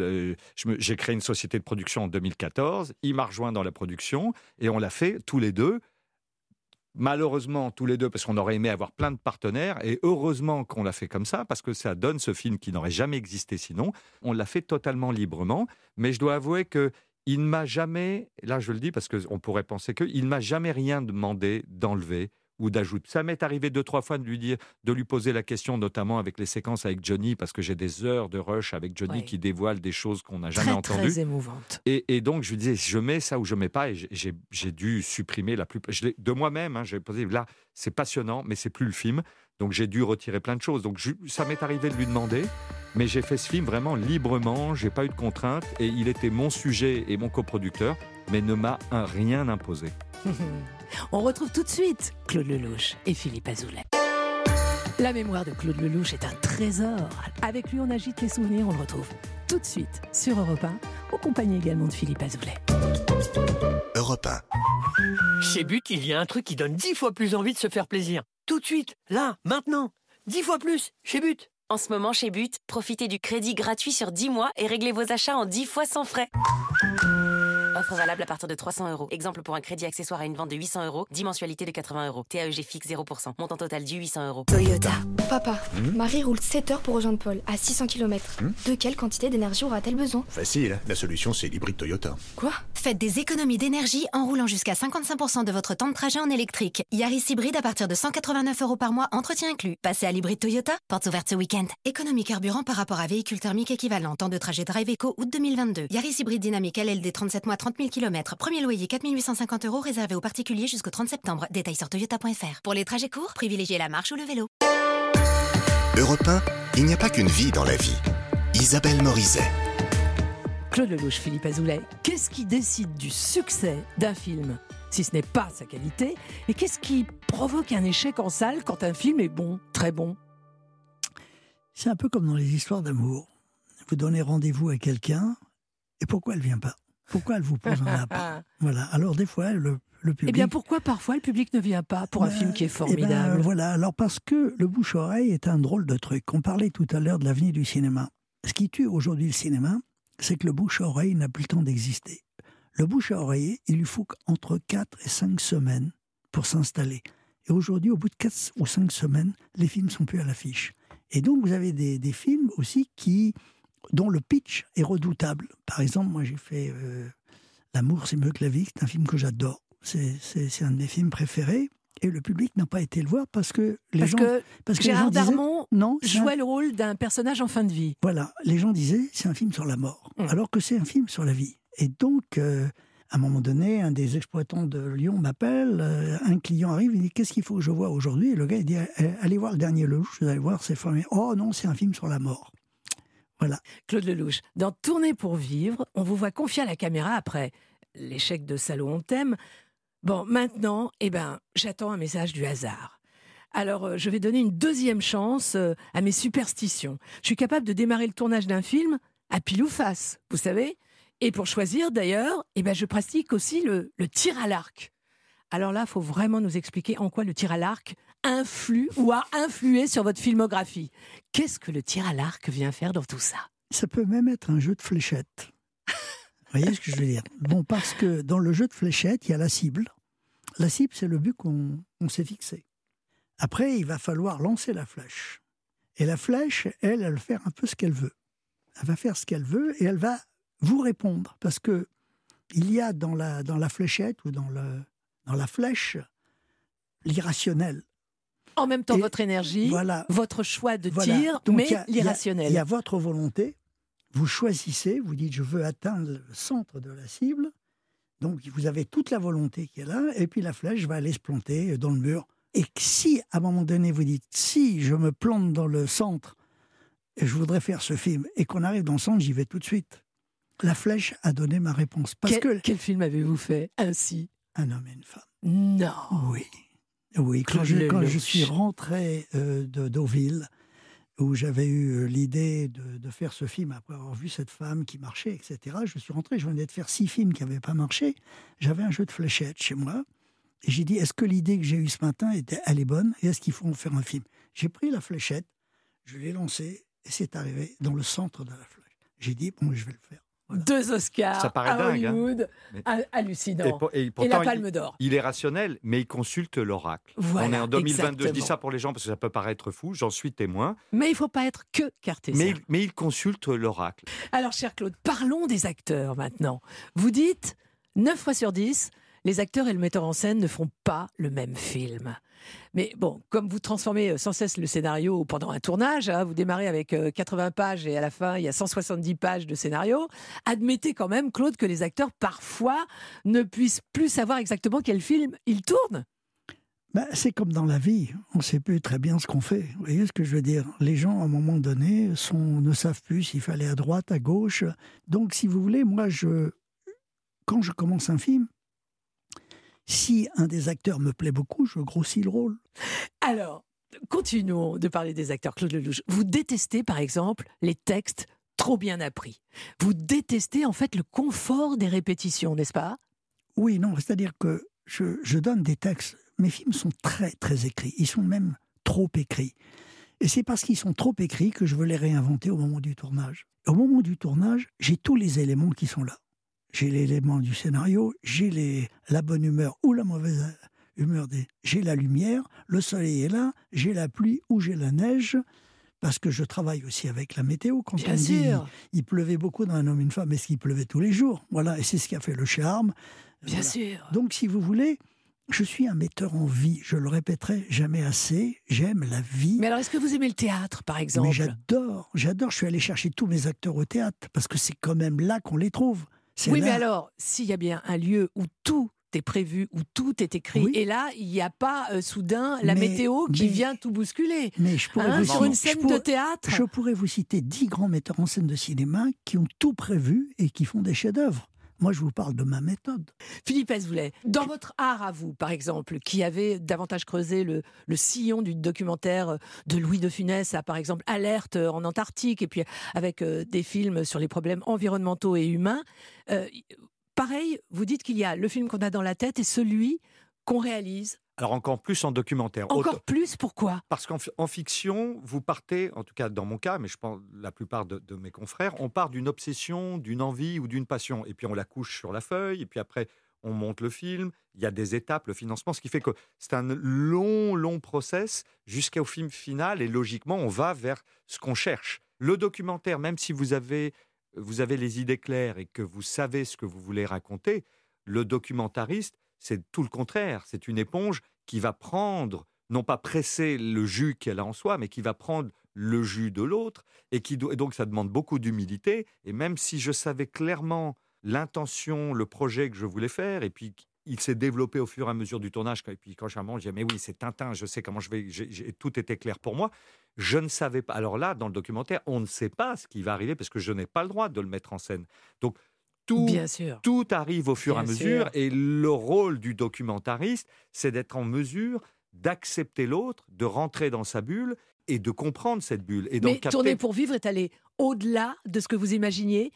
j'ai créé une société de production en 2014, il m'a rejoint dans la production, et on l'a fait tous les deux. Malheureusement, tous les deux, parce qu'on aurait aimé avoir plein de partenaires, et heureusement qu'on l'a fait comme ça, parce que ça donne ce film qui n'aurait jamais existé sinon. On l'a fait totalement librement, mais je dois avouer qu'il ne m'a jamais, là je le dis parce qu'on pourrait penser il ne m'a jamais rien demandé d'enlever ou d'ajouter. Ça m'est arrivé 2-3 fois de lui poser la question, notamment avec les séquences avec Johnny, parce que j'ai des heures de rush avec Johnny qui dévoile des choses qu'on n'a jamais entendues. Très émouvante. Et donc je lui disais, je mets ça ou je mets pas, et j'ai dû supprimer la plupart. De moi-même, j'ai posé, là, c'est passionnant, mais c'est plus le film. Donc j'ai dû retirer plein de choses. Donc ça m'est arrivé de lui demander, mais j'ai fait ce film vraiment librement, j'ai pas eu de contraintes, et il était mon sujet et mon coproducteur, mais ne m'a rien imposé. On retrouve tout de suite Claude Lelouch et Philippe Azoulay. La mémoire de Claude Lelouch est un trésor. Avec lui, on agite les souvenirs. On le retrouve tout de suite sur Europe 1, en compagnie également de Philippe Azoulay. Europe 1. Chez But, il y a un truc qui donne 10 fois plus envie de se faire plaisir. Tout de suite, là, maintenant. 10 fois plus, chez But. En ce moment, chez But, profitez du crédit gratuit sur 10 mois et réglez vos achats en 10 fois sans frais. Offre valable à partir de 300 €. Exemple pour un crédit accessoire à une vente de 800 €, 10 mensualités de 80 €. TAEG fixe 0%. Montant total dû 800 €. Toyota. Papa, Marie roule 7 heures pour rejoindre Paul, à 600 km. De quelle quantité d'énergie aura-t-elle besoin ? Facile, la solution c'est l'hybride Toyota. Quoi ? Faites des économies d'énergie en roulant jusqu'à 55% de votre temps de trajet en électrique. Yaris hybride à partir de 189 € par mois, entretien inclus. Passez à l'hybride Toyota, portes ouvertes ce week-end. Économie carburant par rapport à véhicule thermique équivalent. Temps de trajet Drive Eco, août 2022. Yaris hybride dynamique LLD 37 mois, 30 000 km. Premier loyer 4 850 € réservé aux particuliers jusqu'au 30 septembre. Détails sur toyota.fr. Pour les trajets courts, privilégiez la marche ou le vélo. Europe 1, il n'y a pas qu'une vie dans la vie. Isabelle Morizet. Claude Lelouch, Philippe Azoulay, qu'est-ce qui décide du succès d'un film, si ce n'est pas sa qualité, et qu'est-ce qui provoque un échec en salle quand un film est bon, très bon ? C'est un peu comme dans les histoires d'amour. Vous donnez rendez-vous à quelqu'un, et pourquoi elle ne vient pas ? Pourquoi elle vous pose un lapin ? Voilà. Alors des fois, le public... Eh bien, pourquoi parfois le public ne vient pas pour un film qui est formidable ? Voilà. Alors parce que le bouche-oreille est un drôle de truc. On parlait tout à l'heure de l'avenir du cinéma. Ce qui tue aujourd'hui le cinéma, c'est que le bouche-oreille n'a plus le temps d'exister. Le bouche-oreille, il lui faut entre 4 et 5 semaines pour s'installer. Et aujourd'hui, au bout de 4 ou 5 semaines, les films ne sont plus à l'affiche. Et donc, vous avez des films aussi dont le pitch est redoutable. Par exemple, moi j'ai fait L'amour c'est mieux que la vie, c'est un film que j'adore. C'est un de mes films préférés. Et le public n'a pas été le voir parce que Gérard Darmon jouait le rôle d'un personnage en fin de vie. Voilà, les gens disaient c'est un film sur la mort, alors que c'est un film sur la vie. Et donc, à un moment donné, un des exploitants de Lyon m'appelle, un client arrive, il dit « Qu'est-ce qu'il faut que je vois aujourd'hui ?» Et le gars, il dit « Allez voir le dernier Lelouch, vous allez voir, c'est formidable. »« Oh non, c'est un film sur la mort. » Voilà. Claude Lelouch, dans Tourner pour vivre, on vous voit confier à la caméra après l'échec de Salaud on t'aime. Bon, maintenant, j'attends un message du hasard. Alors, je vais donner une deuxième chance à mes superstitions. Je suis capable de démarrer le tournage d'un film à pile ou face, vous savez. Et pour choisir, d'ailleurs, je pratique aussi le tir à l'arc. Alors là, il faut vraiment nous expliquer en quoi le tir à l'arc influe ou a influé sur votre filmographie. Qu'est-ce que le tir à l'arc vient faire dans tout ça ? Ça peut même être un jeu de fléchettes. Vous voyez ce que je veux dire ? Bon, parce que dans le jeu de fléchettes, il y a la cible. La cible, c'est le but qu'on s'est fixé. Après, il va falloir lancer la flèche. Et la flèche, elle va faire un peu ce qu'elle veut. Elle va faire ce qu'elle veut et elle va vous répondre. Parce que il y a dans la fléchette ou dans la flèche l'irrationnel. En même temps, votre énergie, votre choix de tir, donc, mais l'irrationnel. Il y a votre volonté. Vous choisissez, vous dites « je veux atteindre le centre de la cible ». Donc vous avez toute la volonté qui est là, et puis la flèche va aller se planter dans le mur. Et si, à un moment donné, vous dites « si je me plante dans le centre, et je voudrais faire ce film, et qu'on arrive dans le centre, j'y vais tout de suite ». La flèche a donné ma réponse. Quel film avez-vous fait ainsi ? Un homme et une femme. Non. Oui. Quand je suis rentré de Deauville, où j'avais eu l'idée de faire ce film après avoir vu cette femme qui marchait, etc. Je suis rentré, je venais de faire 6 films qui n'avaient pas marché. J'avais un jeu de fléchettes chez moi. Et j'ai dit, est-ce que l'idée que j'ai eue ce matin, elle est bonne ? Et est-ce qu'il faut en faire un film ? J'ai pris la fléchette, je l'ai lancée, et c'est arrivé dans le centre de la flèche. J'ai dit, bon, je vais le faire. Voilà. 2 Oscars ça paraît à dingue, Hollywood, hallucinant. Et la Palme d'Or. Il est rationnel, mais il consulte l'oracle. Voilà, on est en 2022, exactement. Je dis ça pour les gens parce que ça peut paraître fou, j'en suis témoin. Mais il ne faut pas être que cartésien. Mais il consulte l'oracle. Alors, cher Claude, parlons des acteurs maintenant. Vous dites, 9 fois sur 10, les acteurs et le metteur en scène ne font pas le même film. Mais bon, comme vous transformez sans cesse le scénario pendant un tournage, vous démarrez avec 80 pages et à la fin, il y a 170 pages de scénario, admettez quand même, Claude, que les acteurs, parfois, ne puissent plus savoir exactement quel film ils tournent. C'est comme dans la vie, on ne sait plus très bien ce qu'on fait. Vous voyez ce que je veux dire ? Les gens, à un moment donné, ne savent plus s'il faut aller à droite, à gauche. Donc, si vous voulez, moi, quand je commence un film, si un des acteurs me plaît beaucoup, je grossis le rôle. Alors, continuons de parler des acteurs, Claude Lelouch. Vous détestez, par exemple, les textes trop bien appris. Vous détestez, en fait, le confort des répétitions, n'est-ce pas ? Oui, non, c'est-à-dire que je donne des textes. Mes films sont très, très écrits. Ils sont même trop écrits. Et c'est parce qu'ils sont trop écrits que je veux les réinventer au moment du tournage. Au moment du tournage, j'ai tous les éléments qui sont là. J'ai l'élément du scénario, j'ai la bonne humeur ou la mauvaise humeur. J'ai la lumière, le soleil est là, j'ai la pluie ou j'ai la neige, parce que je travaille aussi avec la météo. Quand Bien on dit sûr. Il pleuvait beaucoup dans Un homme et une femme, est-ce qu'il pleuvait tous les jours ? Voilà, et c'est ce qui a fait le charme. Bien sûr. Donc, si vous voulez, je suis un metteur en vie, je le répéterai jamais assez, j'aime la vie. Mais alors, est-ce que vous aimez le théâtre, par exemple ? Mais j'adore, je suis allé chercher tous mes acteurs au théâtre, parce que c'est quand même là qu'on les trouve. Oui, mais alors, s'il y a bien un lieu où tout est prévu, où tout est écrit, et là, il n'y a pas soudain la météo qui vient tout bousculer. Mais je pourrais sur une scène de théâtre. Je pourrais vous citer 10 grands metteurs en scène de cinéma qui ont tout prévu et qui font des chefs-d'œuvre. Moi, je vous parle de ma méthode. Philippe Esvoulet, dans votre art à vous, par exemple, qui avait davantage creusé le sillon du documentaire de Louis de Funès, par exemple Alerte en Antarctique, et puis avec des films sur les problèmes environnementaux et humains, pareil, vous dites qu'il y a le film qu'on a dans la tête et celui qu'on réalise. Alors encore plus en documentaire. Encore plus, pourquoi ? Parce qu'en fiction, vous partez, en tout cas dans mon cas, mais je pense la plupart de mes confrères, on part d'une obsession, d'une envie ou d'une passion. Et puis on la couche sur la feuille, et puis après on monte le film, il y a des étapes, le financement, ce qui fait que c'est un long process jusqu'au film final, et logiquement on va vers ce qu'on cherche. Le documentaire, même si vous avez les idées claires et que vous savez ce que vous voulez raconter, le documentariste, c'est tout le contraire. C'est une éponge qui va prendre, non pas presser le jus qu'elle a en soi, mais qui va prendre le jus de l'autre. Et donc, ça demande beaucoup d'humilité. Et même si je savais clairement l'intention, le projet que je voulais faire, et puis il s'est développé au fur et à mesure du tournage. Et puis quand je suis je disais, mais oui, c'est Tintin, je sais comment je vais... Tout était clair pour moi. Je ne savais pas. Alors là, dans le documentaire, on ne sait pas ce qui va arriver parce que je n'ai pas le droit de le mettre en scène. Donc, tout arrive au fur et à mesure. Et le rôle du documentariste, c'est d'être en mesure d'accepter l'autre, de rentrer dans sa bulle et de comprendre cette bulle. Et mais Tourner pour vivre est allé au-delà de ce que vous imaginiez.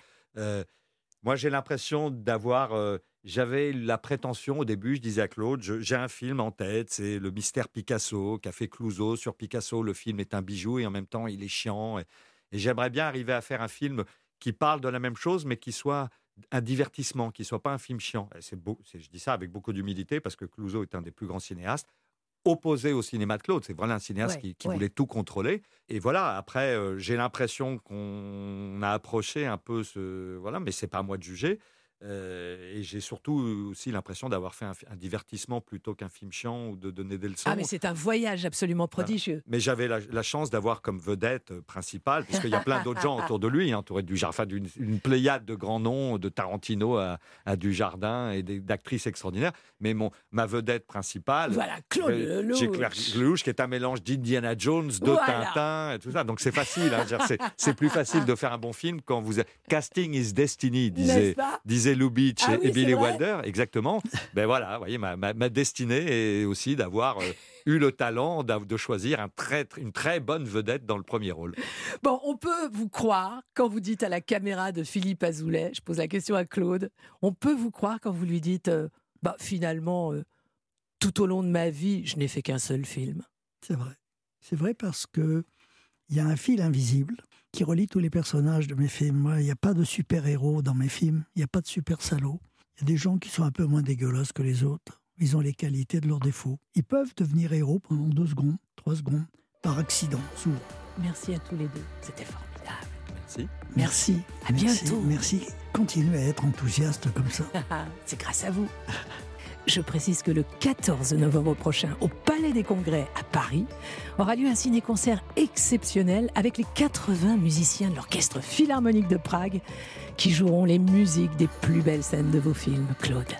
Moi, j'ai l'impression d'avoir... J'avais la prétention au début, je disais à Claude, j'ai un film en tête, c'est Le Mystère Picasso, qu'a fait Clouzot sur Picasso. Le film est un bijou et en même temps, il est chiant. Et j'aimerais bien arriver à faire un film qui parle de la même chose, mais qui soit un divertissement, qui ne soit pas un film chiant. Je dis ça avec beaucoup d'humilité parce que Clouzot est un des plus grands cinéastes. Opposé au cinéma de Claude, c'est vraiment un cinéaste qui voulait tout contrôler. Et voilà, après, j'ai l'impression qu'on a approché un peu mais c'est pas à moi de juger. Et j'ai surtout aussi l'impression d'avoir fait un divertissement plutôt qu'un film chiant ou de donner des leçons. Ah, mais c'est un voyage absolument prodigieux. Voilà. Mais j'avais la chance d'avoir comme vedette principale, puisqu'il y a plein d'autres gens autour de lui, entouré d'une pléiade de grands noms, de Tarantino à Dujardin et d'actrices extraordinaires. Mais ma vedette principale, voilà, Claude Lelouch. J'ai Claude Lelouch, qui est un mélange d'Indiana Jones, de Tintin, et tout ça. Donc c'est facile. C'est plus facile de faire un bon film quand vous... Casting is destiny, disait Lubitsch et Billy Wilder, exactement. Ben voilà, vous voyez, ma destinée est aussi d'avoir eu le talent de choisir une très bonne vedette dans le premier rôle. Bon, on peut vous croire quand vous dites à la caméra de Philippe Azoulay, je pose la question à Claude, on peut vous croire quand vous lui dites, finalement, tout au long de ma vie, je n'ai fait qu'un seul film. C'est vrai. C'est vrai parce que il y a un fil invisible qui relie tous les personnages de mes films. Moi, il n'y a pas de super-héros dans mes films, il n'y a pas de super-salauds. Il y a des gens qui sont un peu moins dégueulasses que les autres. Ils ont les qualités de leurs défauts. Ils peuvent devenir héros pendant 2 secondes, 3 secondes, par accident, souvent. Merci à tous les deux, c'était formidable. Merci. À bientôt. Merci. Continuez à être enthousiaste comme ça. C'est grâce à vous. Je précise que le 14 novembre prochain, au Palais des Congrès à Paris, aura lieu un ciné-concert exceptionnel avec les 80 musiciens de l'Orchestre Philharmonique de Prague qui joueront les musiques des plus belles scènes de vos films, Claude.